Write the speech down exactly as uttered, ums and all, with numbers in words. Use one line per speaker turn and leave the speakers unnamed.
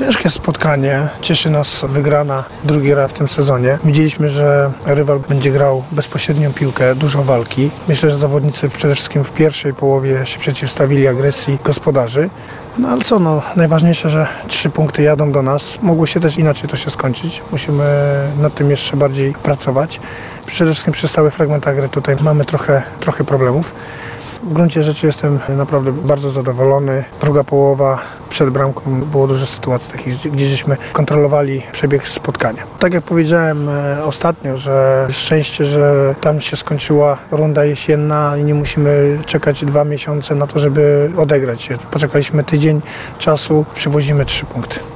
Ciężkie spotkanie. Cieszy nas wygrana drugi raz w tym sezonie. Widzieliśmy, że rywal będzie grał bezpośrednią piłkę, dużo walki. Myślę, że zawodnicy przede wszystkim w pierwszej połowie się przeciwstawili agresji gospodarzy. No ale co, no, najważniejsze, że trzy punkty jadą do nas. Mogło się też inaczej to się skończyć. Musimy nad tym jeszcze bardziej pracować. Przede wszystkim przez stały fragment gry tutaj mamy trochę, trochę problemów. W gruncie rzeczy jestem naprawdę bardzo zadowolony. Druga połowa przed bramką było dużo sytuacji takich, gdzie żeśmy kontrolowali przebieg spotkania. Tak jak powiedziałem e, ostatnio, że szczęście, że tam się skończyła runda jesienna i nie musimy czekać dwa miesiące na to, żeby odegrać się. Poczekaliśmy tydzień czasu, przywozimy trzy punkty.